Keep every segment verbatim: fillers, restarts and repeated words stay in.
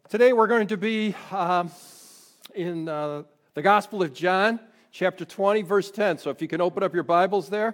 Today we're going to be um, in uh, the Gospel of John, chapter twenty, verse ten. So if you can open up your Bibles there.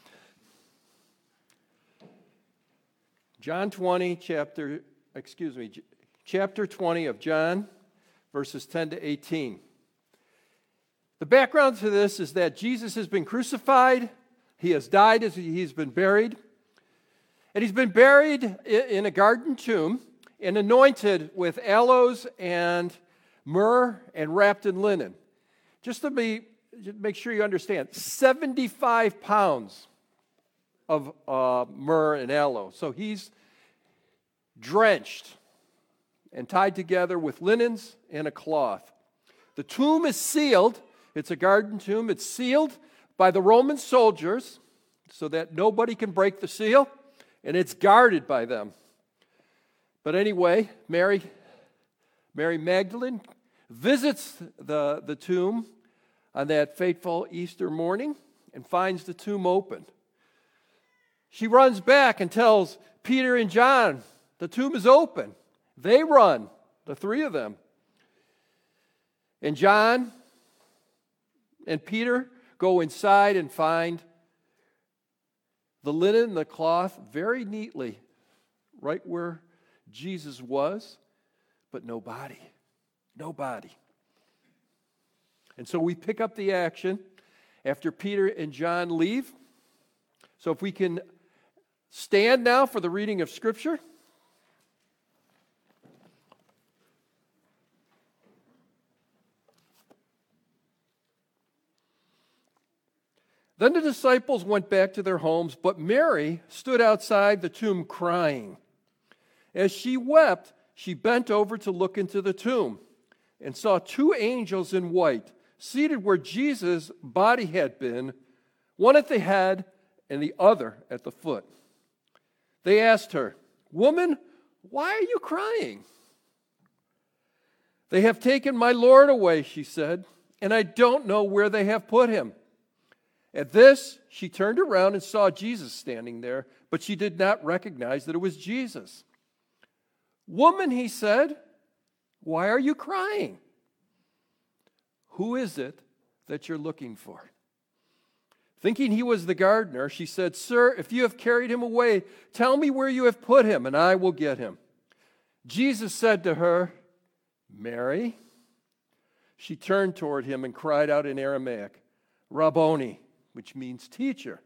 John twenty, chapter, excuse me, chapter twenty of John, verses ten to eighteen. The background to this is that Jesus has been crucified, he has died, he's been buried, and he's been buried in a garden tomb and anointed with aloes and myrrh and wrapped in linen. Just to be, make sure you understand, seventy-five pounds of uh, myrrh and aloe. So he's drenched and tied together with linens and a cloth. The tomb is sealed. It's a garden tomb. It's sealed by the Roman soldiers so that nobody can break the seal, and it's guarded by them. But anyway, Mary, Mary Magdalene visits the, the tomb on that fateful Easter morning and finds the tomb open. She runs back and tells Peter and John, the tomb is open. They run, the three of them. And John and Peter go inside and find the linen and the cloth very neatly right where Jesus was, but no body. No body. And so we pick up the action after Peter and John leave. So if we can stand now for the reading of Scripture. Then the disciples went back to their homes, but Mary stood outside the tomb crying. As she wept, she bent over to look into the tomb and saw two angels in white seated where Jesus' body had been, one at the head and the other at the foot. They asked her, "Woman, why are you crying?" "They have taken my Lord away," she said, "and I don't know where they have put him." At this, she turned around and saw Jesus standing there, but she did not recognize that it was Jesus. "Woman," he said, "why are you crying? Who is it that you're looking for?" Thinking he was the gardener, she said, "Sir, if you have carried him away, tell me where you have put him, and I will get him." Jesus said to her, "Mary." She turned toward him and cried out in Aramaic, "Rabboni," which means teacher.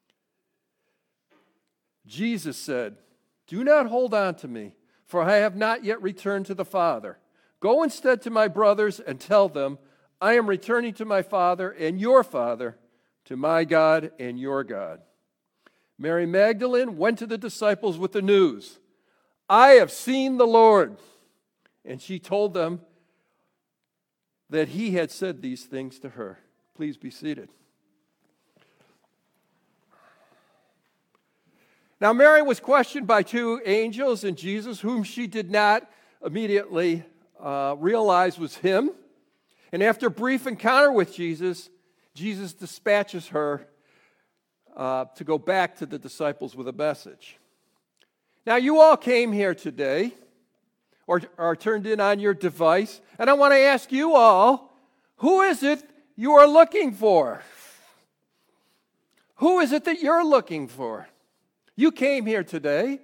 Jesus said, "Do not hold on to me, for I have not yet returned to the Father. Go instead to my brothers and tell them, I am returning to my Father and your Father, to my God and your God." Mary Magdalene went to the disciples with the news, "I have seen the Lord." And she told them that he had said these things to her. Please be seated. Now, Mary was questioned by two angels and Jesus, whom she did not immediately uh, realize was him. And after a brief encounter with Jesus, Jesus dispatches her uh, to go back to the disciples with a message. Now, you all came here today, or are turned in on your device, and I want to ask you all, who is it you are looking for? Who is it that you're looking for? You came here today.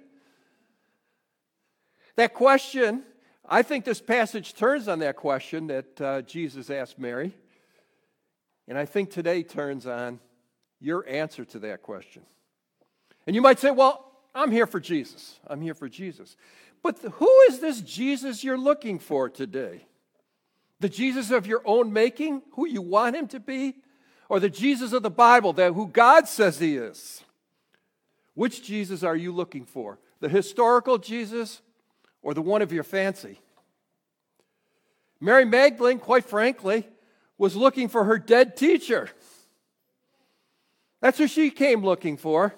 That question, I think this passage turns on that question that uh, Jesus asked Mary. And I think today turns on your answer to that question. And you might say, well, I'm here for Jesus. I'm here for Jesus. But who is this Jesus you're looking for today? The Jesus of your own making, who you want him to be? Or the Jesus of the Bible, that who God says he is? Which Jesus are you looking for? The historical Jesus or the one of your fancy? Mary Magdalene, quite frankly, was looking for her dead teacher. That's who she came looking for.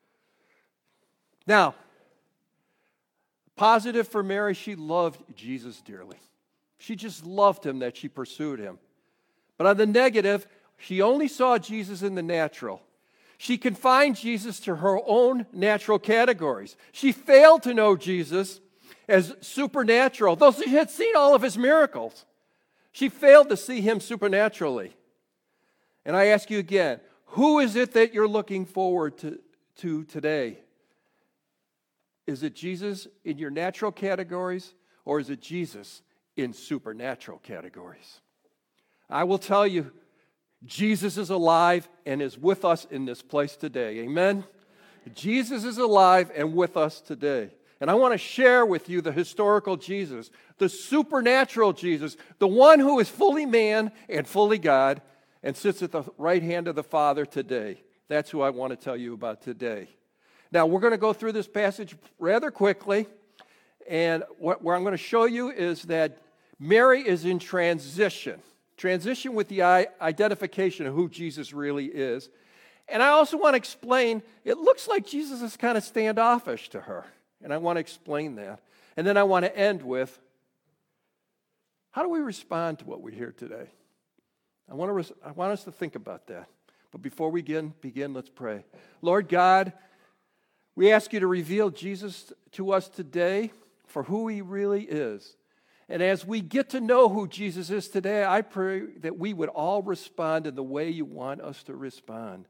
Now, positive for Mary, she loved Jesus dearly. She just loved him that she pursued him. But on the negative, she only saw Jesus in the natural. She confined Jesus to her own natural categories. She failed to know Jesus as supernatural, though she had seen all of his miracles. She failed to see him supernaturally. And I ask you again, who is it that you're looking forward to, to today? Is it Jesus in your natural categories, or is it Jesus in supernatural categories? I will tell you, Jesus is alive and is with us in this place today. Amen? Jesus is alive and with us today. And I want to share with you the historical Jesus, the supernatural Jesus, the one who is fully man and fully God and sits at the right hand of the Father today. That's who I want to tell you about today. Now, we're going to go through this passage rather quickly. And what, what I'm going to show you is that Mary is in transition. Transition with the identification of who Jesus really is. And I also want to explain, it looks like Jesus is kind of standoffish to her. And I want to explain that. And then I want to end with, how do we respond to what we hear today? I want, to res- I want us to think about that. But before we begin, begin, let's pray. Lord God, we ask you to reveal Jesus to us today for who he really is. And as we get to know who Jesus is today, I pray that we would all respond in the way you want us to respond.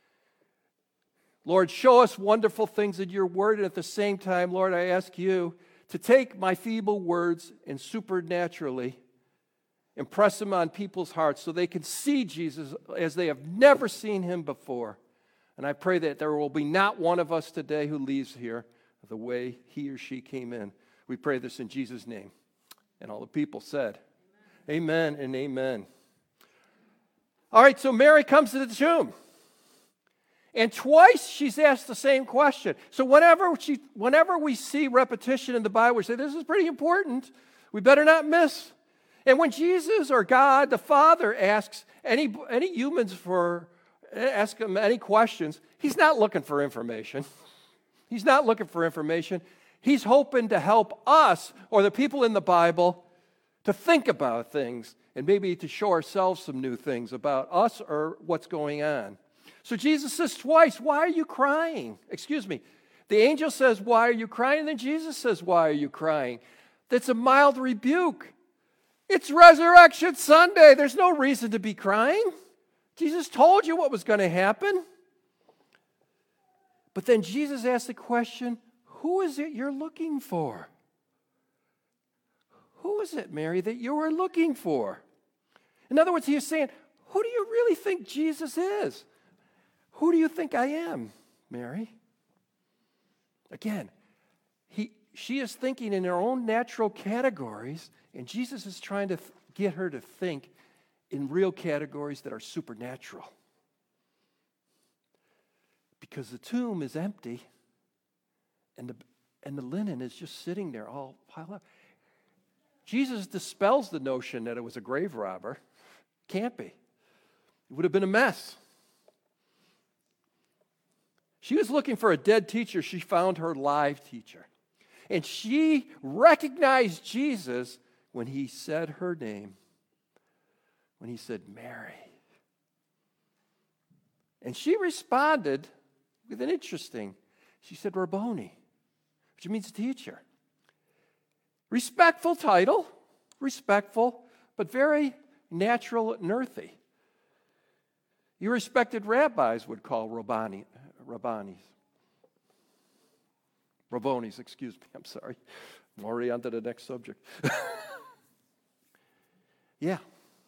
Lord, show us wonderful things in your word, and at the same time, Lord, I ask you to take my feeble words and supernaturally impress them on people's hearts so they can see Jesus as they have never seen him before. And I pray that there will be not one of us today who leaves here the way he or she came in. We pray this in Jesus' name. And all the people said, amen, amen and amen. All right, so Mary comes to the tomb. And twice she's asked the same question. So whenever she, whenever we see repetition in the Bible, we say, this is pretty important. We better not miss. And when Jesus or God, the Father, asks any, any humans for, ask him any questions, he's not looking for information. He's not looking for information. He's hoping to help us, or the people in the Bible, to think about things and maybe to show ourselves some new things about us or what's going on. So Jesus says twice, why are you crying? Excuse me. The angel says, why are you crying? And then Jesus says, why are you crying? That's a mild rebuke. It's Resurrection Sunday. There's no reason to be crying. Jesus told you what was going to happen. But then Jesus asked the question, who is it you're looking for? Who is it, Mary, that you are looking for? In other words, he is saying, who do you really think Jesus is? Who do you think I am, Mary? Again, he, she is thinking in her own natural categories, and Jesus is trying to th- get her to think in real categories that are supernatural. Because the tomb is empty, and the, and the linen is just sitting there all piled up. Jesus dispels the notion that it was a grave robber. Can't be. It would have been a mess. She was looking for a dead teacher. She found her live teacher. And she recognized Jesus when he said her name, when he said, Mary. And she responded with an interesting, she said, Rabboni, which means teacher. Respectful title, respectful, but very natural and earthy. Your respected rabbis would call Rabbani, Rabbanis. Rabbonis, excuse me, I'm sorry. I'm already on to the next subject. Yeah.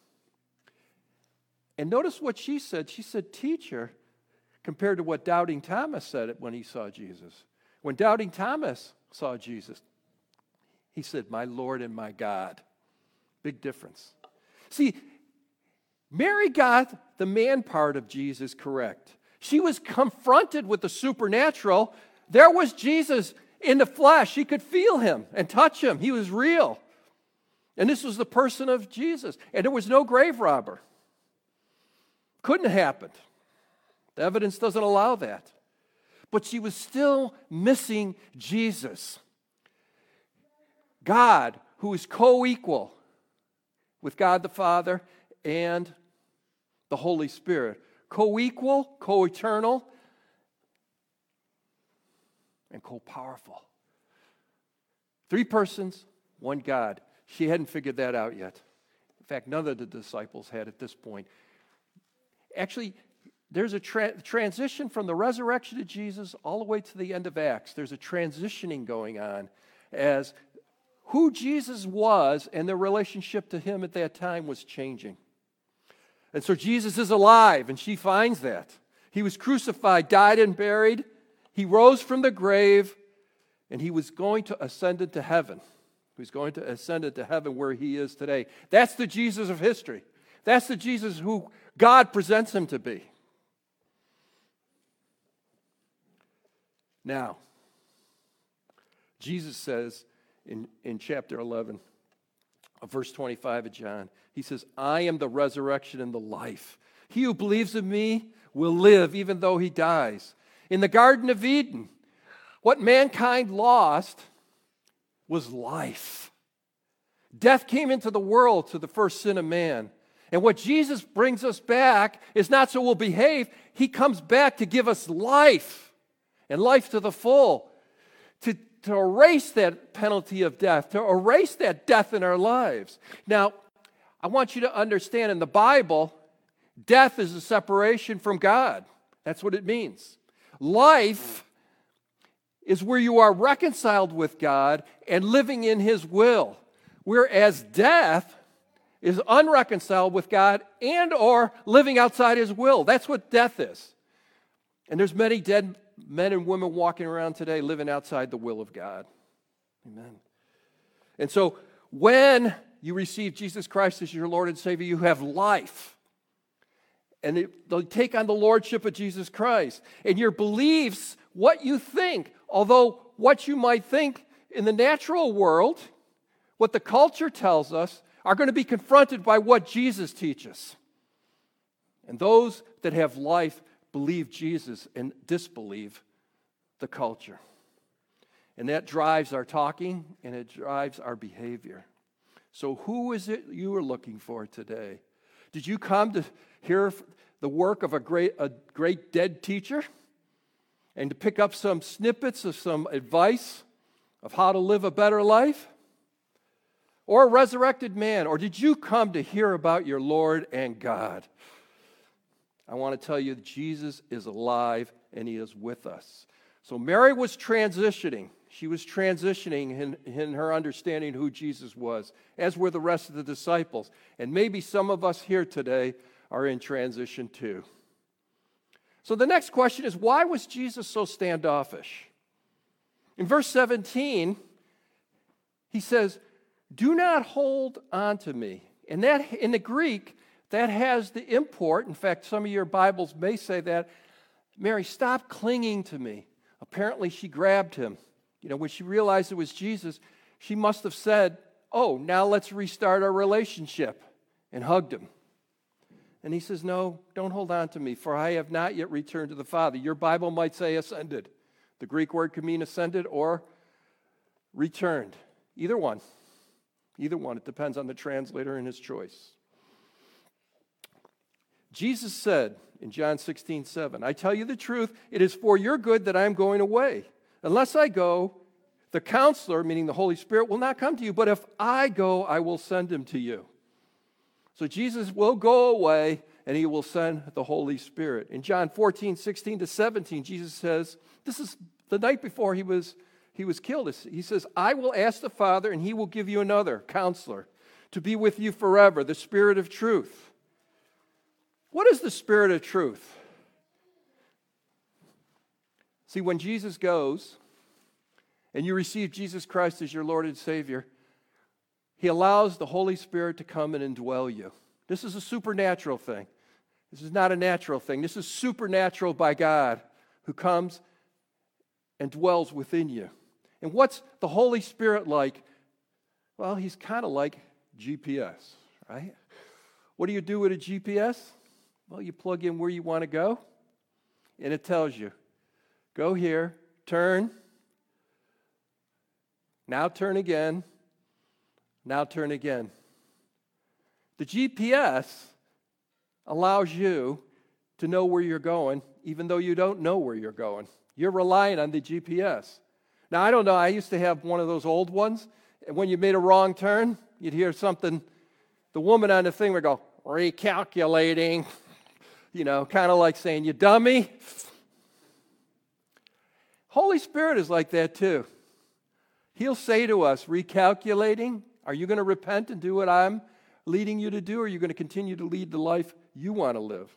And notice what she said. She said, teacher, compared to what Doubting Thomas said when he saw Jesus. When Doubting Thomas saw Jesus, he said, my Lord and my God. Big difference. See, Mary got the man part of Jesus correct. She was confronted with the supernatural. There was Jesus in the flesh. She could feel him and touch him. He was real. And this was the person of Jesus. And there was no grave robber. Couldn't have happened. The evidence doesn't allow that. But she was still missing Jesus. God, who is co-equal with God the Father and the Holy Spirit. Co-equal, co-eternal, and co-powerful. Three persons, one God. She hadn't figured that out yet. In fact, none of the disciples had at this point. Actually, there's a tra- transition from the resurrection of Jesus all the way to the end of Acts. There's a transitioning going on as who Jesus was and their relationship to him at that time was changing. And so Jesus is alive, and she finds that. He was crucified, died, and buried. He rose from the grave, and he was going to ascend into heaven. He was going to ascend into heaven where he is today. That's the Jesus of history. That's the Jesus who God presents him to be. Now, Jesus says in, in chapter eleven, of verse twenty-five of John, he says, I am the resurrection and the life. He who believes in me will live even though he dies. In the Garden of Eden, what mankind lost was life. Death came into the world through the first sin of man. And what Jesus brings us back is not so we'll behave. He comes back to give us life, and life to the full, to, to erase that penalty of death, to erase that death in our lives. Now, I want you to understand in the Bible, death is a separation from God. That's what it means. Life is where you are reconciled with God and living in his will, whereas death is unreconciled with God and or living outside his will. That's what death is. And there's many dead men and women walking around today living outside the will of God. Amen. And so when you receive Jesus Christ as your Lord and Savior, you have life. And it, they'll take on the lordship of Jesus Christ. And your beliefs, what you think, although what you might think in the natural world, what the culture tells us, are going to be confronted by what Jesus teaches. And those that have life believe Jesus and disbelieve the culture. And that drives our talking and it drives our behavior. So who is it you are looking for today? Did you come to hear the work of a great, a great dead teacher and to pick up some snippets of some advice of how to live a better life? Or a resurrected man? Or did you come to hear about your Lord and God? I want to tell you that Jesus is alive and he is with us. So Mary was transitioning. She was transitioning in, in her understanding who Jesus was, as were the rest of the disciples. And maybe some of us here today are in transition too. So the next question is, why was Jesus so standoffish? In verse seventeen, he says, do not hold on to me. And that, in the Greek, that has the import. In fact, some of your Bibles may say that. Mary, stop clinging to me. Apparently, she grabbed him. You know, when she realized it was Jesus, she must have said, oh, now let's restart our relationship, and hugged him. And he says, no, don't hold on to me, for I have not yet returned to the Father. Your Bible might say ascended. The Greek word could mean ascended or returned. Either one. Either one. It depends on the translator and his choice. Jesus said in John sixteen seven, I tell you the truth, it is for your good that I am going away. Unless I go, the counselor, meaning the Holy Spirit, will not come to you. But if I go, I will send him to you. So Jesus will go away and he will send the Holy Spirit. In John fourteen sixteen to seventeen, Jesus says, this is the night before he was He was killed. He says, I will ask the Father, and he will give you another counselor to be with you forever, the Spirit of truth. What is the Spirit of truth? See, when Jesus goes, and you receive Jesus Christ as your Lord and Savior, he allows the Holy Spirit to come and indwell you. This is a supernatural thing. This is not a natural thing. This is supernatural by God who comes and dwells within you. And what's the Holy Spirit like? Well, he's kind of like G P S, right? What do you do with a G P S? Well, you plug in where you want to go, and it tells you, go here, turn, now turn again, now turn again. The G P S allows you to know where you're going, even though you don't know where you're going. You're relying on the G P S. Now, I don't know, I used to have one of those old ones, and when you made a wrong turn, you'd hear something, the woman on the thing would go, recalculating, you know, kind of like saying, you dummy. Holy Spirit is like that too. He'll say to us, recalculating, are you going to repent and do what I'm leading you to do, or are you going to continue to lead the life you want to live?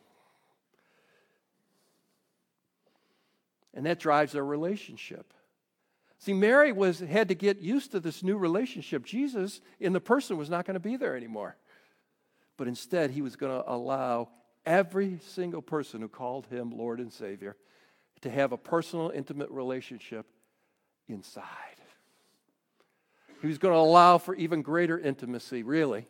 And that drives our relationship. See, Mary was had to get used to this new relationship. Jesus, in the person, was not going to be there anymore. But instead, he was going to allow every single person who called him Lord and Savior to have a personal, intimate relationship inside. He was going to allow for even greater intimacy, really.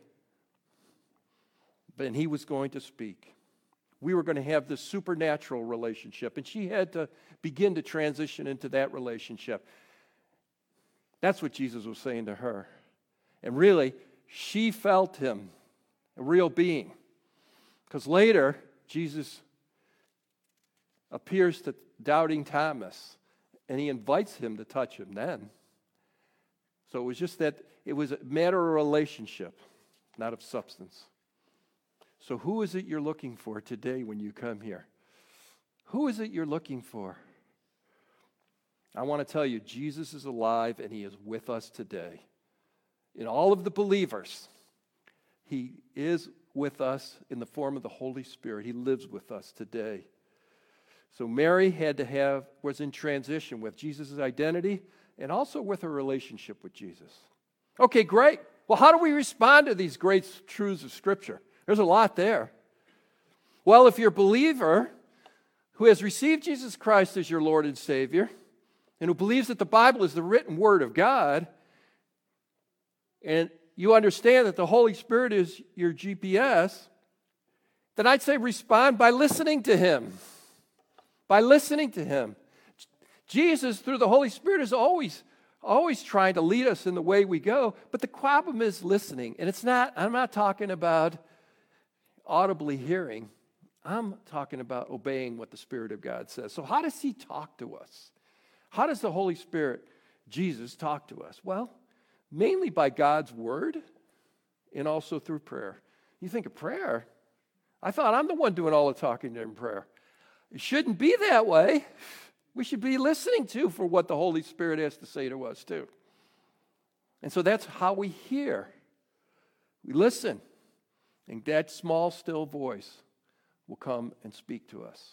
But he was going to speak. We were going to have this supernatural relationship, and she had to begin to transition into that relationship. That's what Jesus was saying to her. And really, she felt him, a real being. Because later, Jesus appears to doubting Thomas, and he invites him to touch him then. So it was just that it was a matter of relationship, not of substance. So who is it you're looking for today when you come here? Who is it you're looking for? I want to tell you, Jesus is alive and he is with us today. In all of the believers, he is with us in the form of the Holy Spirit. He lives with us today. So Mary had to have, was in transition with Jesus' identity and also with her relationship with Jesus. Okay, great. Well, how do we respond to these great truths of Scripture? There's a lot there. Well, if you're a believer who has received Jesus Christ as your Lord and Savior, and who believes that the Bible is the written Word of God, and you understand that the Holy Spirit is your G P S, then I'd say respond by listening to Him. By listening to Him. Jesus, through the Holy Spirit, is always, always trying to lead us in the way we go, but the problem is listening. And it's not, I'm not talking about audibly hearing. I'm talking about obeying what the Spirit of God says. So how does He talk to us? How does the Holy Spirit, Jesus, talk to us? Well, mainly by God's Word and also through prayer. You think of prayer? I thought I'm the one doing all the talking in prayer. It shouldn't be that way. We should be listening to for what the Holy Spirit has to say to us too. And so that's how we hear. We listen. And that small, still voice will come and speak to us.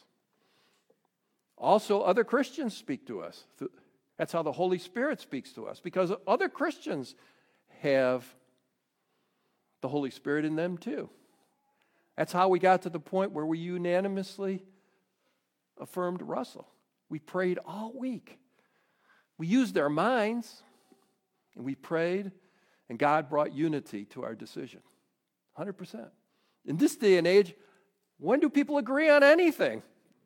Also, other Christians speak to us. That's how the Holy Spirit speaks to us, because other Christians have the Holy Spirit in them too. That's how we got to the point where we unanimously affirmed Russell. We prayed all week. We used our minds, and we prayed, and God brought unity to our decision. one hundred percent. In this day and age, when do people agree on anything?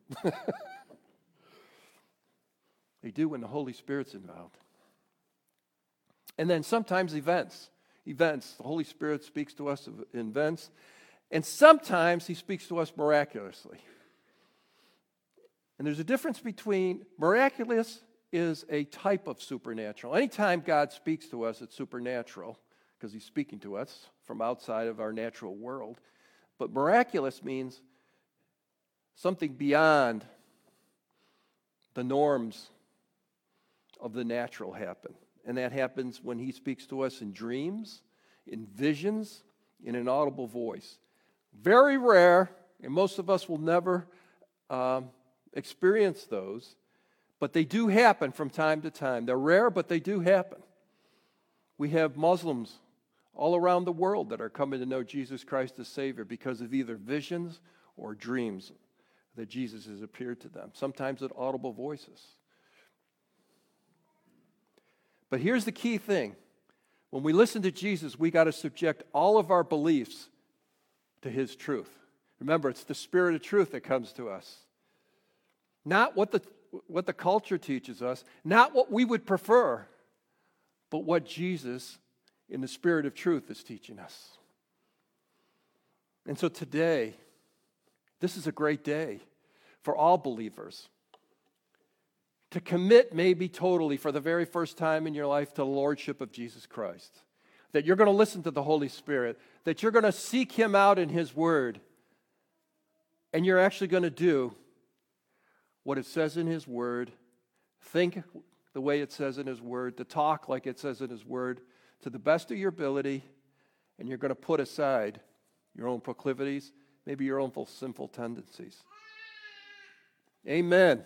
They do when the Holy Spirit's involved. And then sometimes events. Events. The Holy Spirit speaks to us in events. And sometimes He speaks to us miraculously. And there's a difference between miraculous is a type of supernatural. Anytime God speaks to us, it's supernatural because He's speaking to us from outside of our natural world. But miraculous means something beyond the norms of the natural happen. And that happens when He speaks to us in dreams, in visions, in an audible voice. Very rare, and most of us will never um, experience those, but they do happen from time to time. They're rare, but they do happen. We have Muslims all around the world that are coming to know Jesus Christ as Savior because of either visions or dreams that Jesus has appeared to them, sometimes at audible voices. But here's the key thing. When we listen to Jesus, we got to subject all of our beliefs to His truth. Remember, it's the Spirit of truth that comes to us. Not what the, what the culture teaches us, not what we would prefer, but what Jesus, in the Spirit of truth, is teaching us. And so today, this is a great day for all believers to commit maybe totally for the very first time in your life to the lordship of Jesus Christ. That you're going to listen to the Holy Spirit, that you're going to seek Him out in His Word, and you're actually going to do what it says in His Word, think the way it says in His Word, to talk like it says in His Word, to the best of your ability, and you're going to put aside your own proclivities, maybe your own sinful tendencies. Amen.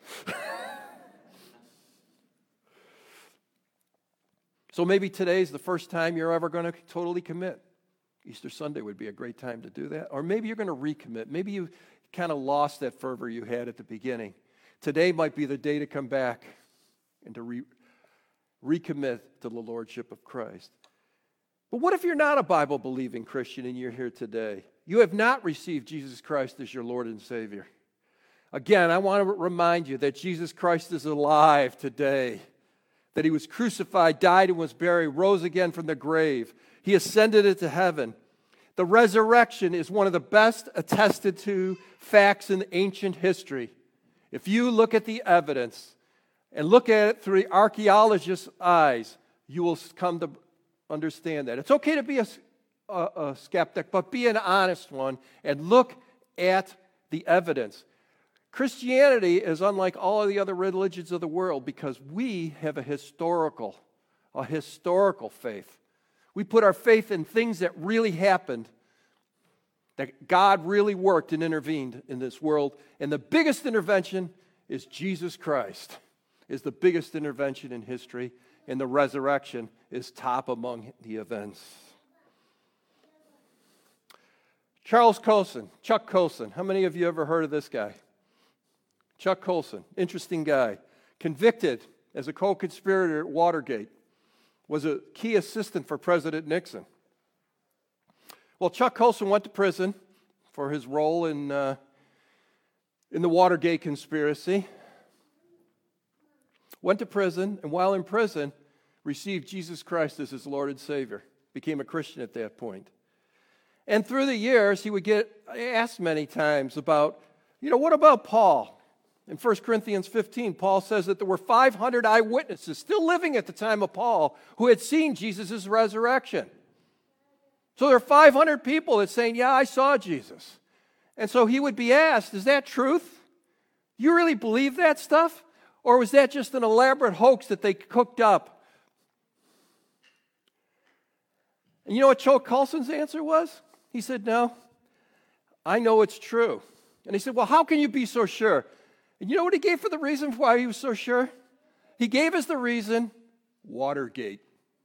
So maybe today's the first time you're ever going to totally commit. Easter Sunday would be a great time to do that. Or maybe you're going to recommit. Maybe you kind of lost that fervor you had at the beginning. Today might be the day to come back and to re- recommit to the lordship of Christ. But what if you're not a Bible-believing Christian and you're here today? You have not received Jesus Christ as your Lord and Savior. Again, I want to remind you that Jesus Christ is alive today, that He was crucified, died, and was buried, rose again from the grave. He ascended into heaven. The resurrection is one of the best attested to facts in ancient history. If you look at the evidence and look at it through the archaeologist's eyes, you will come to understand that. It's okay to be a, a, a skeptic, but be an honest one and look at the evidence. Christianity is unlike all of the other religions of the world because we have a historical, a historical faith. We put our faith in things that really happened, that God really worked and intervened in this world. And the biggest intervention is Jesus Christ, is the biggest intervention in history, and the resurrection is top among the events. Charles Colson, Chuck Colson. How many of you ever heard of this guy? Chuck Colson, interesting guy. Convicted as a co-conspirator at Watergate. Was a key assistant for President Nixon. Well, Chuck Colson went to prison for his role in, uh, in the Watergate conspiracy. Went to prison, and while in prison, received Jesus Christ as his Lord and Savior. Became a Christian at that point. And through the years, he would get asked many times about, you know, what about Paul? In First Corinthians fifteen, Paul says that there were five hundred eyewitnesses still living at the time of Paul who had seen Jesus' resurrection. So there are five hundred people that saying, yeah, I saw Jesus. And so he would be asked, is that truth? You really believe that stuff? Or was that just an elaborate hoax that they cooked up? And you know what Chuck Colson's answer was? He said, no, I know it's true. And he said, well, how can you be so sure? And you know what he gave for the reason why he was so sure? He gave us the reason, Watergate.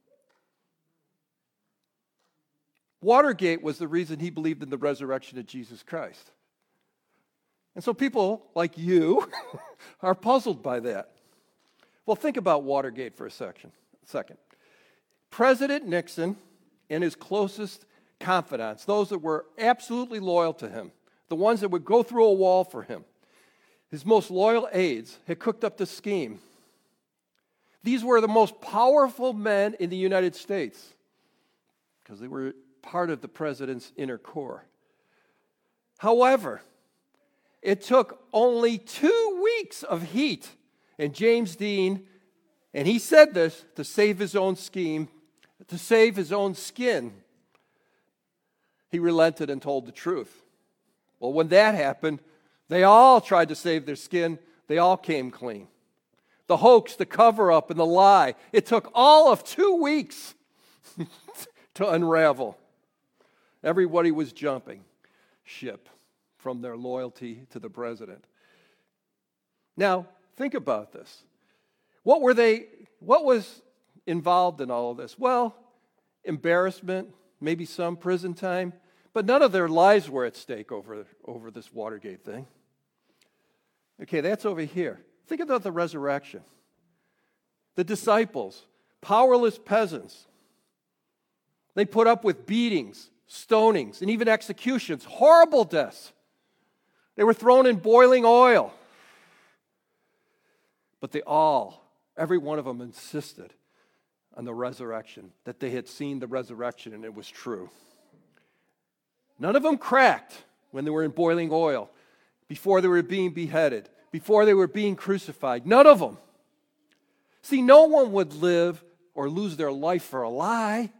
Watergate was the reason he believed in the resurrection of Jesus Christ. And so people like you are puzzled by that. Well, think about Watergate for a section, second. President Nixon and his closest confidants, those that were absolutely loyal to him, the ones that would go through a wall for him, his most loyal aides had cooked up the scheme. These were the most powerful men in the United States because they were part of the president's inner core. However, it took only two weeks of heat, and James Dean, and he said this to save his own scheme, to save his own skin. He relented and told the truth. Well, when that happened, they all tried to save their skin. They all came clean. The hoax, the cover-up, and the lie. It took all of two weeks to unravel. Everybody was jumping ship from their loyalty to the president. Now, think about this. What were they, what was involved in all of this? Well, embarrassment, maybe some prison time, but none of their lives were at stake over, over this Watergate thing. Okay, that's over here. Think about the resurrection. The disciples, powerless peasants. They put up with beatings, stonings, and even executions, horrible deaths. They were thrown in boiling oil. But they all, every one of them insisted on the resurrection, that they had seen the resurrection and it was true. None of them cracked when they were in boiling oil, before they were being beheaded, before they were being crucified. None of them. See, no one would live or lose their life for a lie.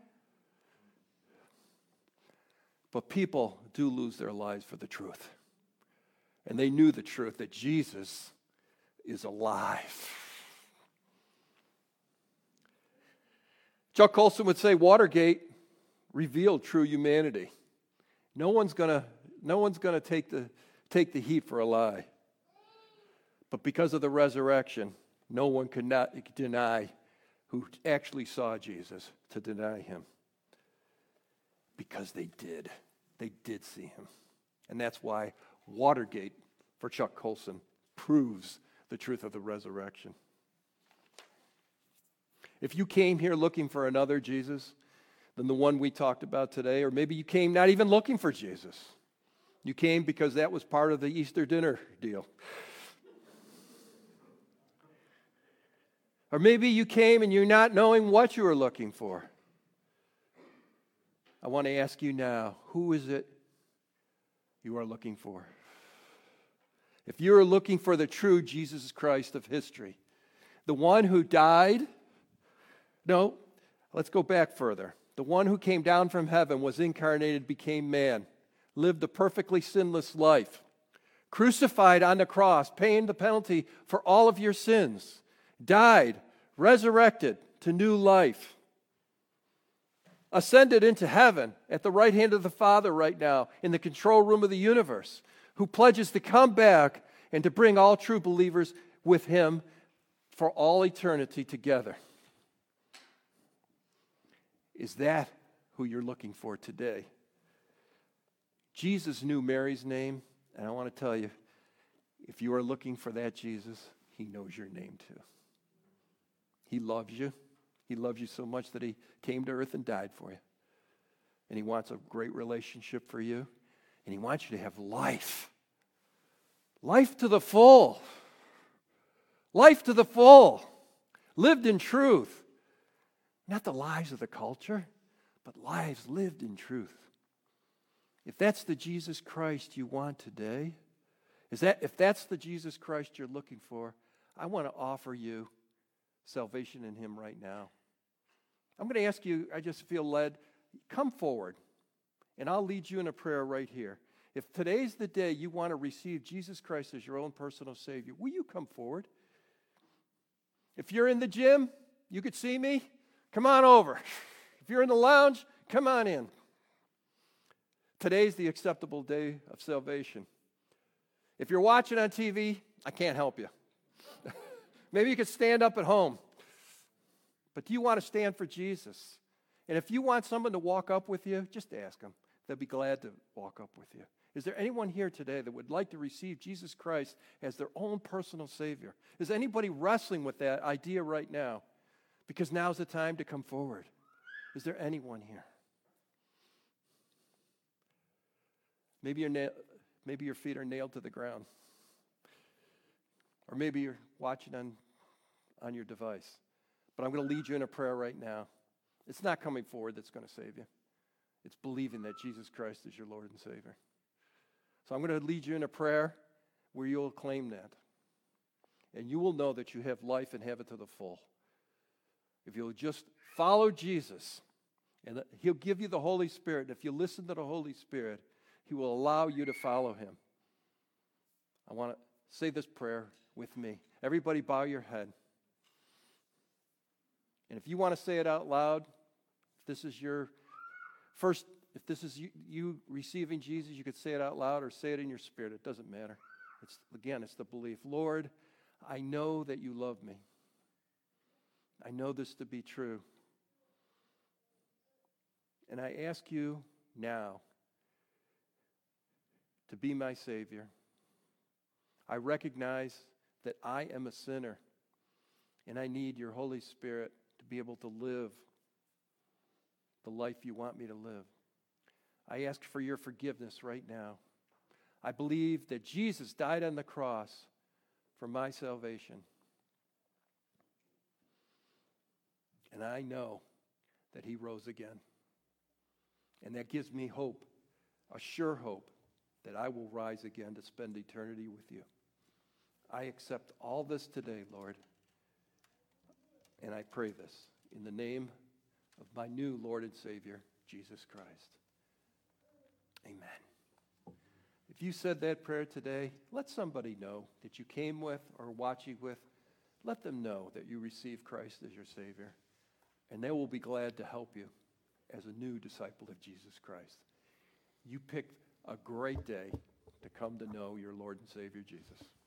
But people do lose their lives for the truth. And they knew the truth, that Jesus is alive. Chuck Colson would say Watergate revealed true humanity. No one's gonna, no one's gonna take the, take the heat for a lie. But because of the resurrection, no one could not deny who actually saw Jesus to deny him. Because they did. They did see him. And that's why Watergate, for Chuck Colson, proves the truth of the resurrection. If you came here looking for another Jesus than the one we talked about today, or maybe you came not even looking for Jesus, you came because that was part of the Easter dinner deal. Or maybe you came and you're not knowing what you were looking for. I want to ask you now, who is it you are looking for? If you are looking for the true Jesus Christ of history, the one who died, no, let's go back further. The one who came down from heaven, was incarnated, became man, lived a perfectly sinless life, crucified on the cross, paying the penalty for all of your sins, died, resurrected to new life, ascended into heaven at the right hand of the Father right now, in the control room of the universe, who pledges to come back and to bring all true believers with him for all eternity together. Is that who you're looking for today? Jesus knew Mary's name, and I want to tell you, if you are looking for that Jesus, he knows your name too. He loves you. He loves you so much that he came to earth and died for you. And he wants a great relationship for you. And he wants you to have life. Life to the full. Life to the full. Lived in truth. Not the lives of the culture, but lives lived in truth. If that's the Jesus Christ you want today, is that if that's the Jesus Christ you're looking for, I want to offer you salvation in him right now. I'm going to ask you, I just feel led, come forward, and I'll lead you in a prayer right here. If today's the day you want to receive Jesus Christ as your own personal Savior, will you come forward? If you're in the gym, you could see me, come on over. If you're in the lounge, come on in. Today's the acceptable day of salvation. If you're watching on T V, I can't help you. Maybe you could stand up at home. But do you want to stand for Jesus? And if you want someone to walk up with you, just ask them. They'll be glad to walk up with you. Is there anyone here today that would like to receive Jesus Christ as their own personal Savior? Is anybody wrestling with that idea right now? Because now's the time to come forward. Is there anyone here? Maybe your, na- maybe your feet are nailed to the ground. Or maybe you're watching on, on your device. But I'm going to lead you in a prayer right now. It's not coming forward that's going to save you. It's believing that Jesus Christ is your Lord and Savior. So I'm going to lead you in a prayer where you'll claim that. And you will know that you have life and have it to the full. If you'll just follow Jesus, and he'll give you the Holy Spirit. And if you listen to the Holy Spirit, he will allow you to follow him. I want to say this prayer with me. Everybody bow your head. And if you want to say it out loud, if this is your first, if this is you, you receiving Jesus, you could say it out loud or say it in your spirit. It doesn't matter. It's again, it's the belief. Lord, I know that you love me. I know this to be true. And I ask you now to be my Savior. I recognize that I am a sinner, and I need your Holy Spirit to be able to live the life you want me to live. I ask for your forgiveness right now. I believe that Jesus died on the cross for my salvation. And I know that he rose again. And that gives me hope, a sure hope, that I will rise again to spend eternity with you. I accept all this today, Lord. And I pray this in the name of my new Lord and Savior, Jesus Christ. Amen. If you said that prayer today, let somebody know that you came with or watching with. Let them know that you received Christ as your Savior. And they will be glad to help you as a new disciple of Jesus Christ. You picked a great day to come to know your Lord and Savior, Jesus.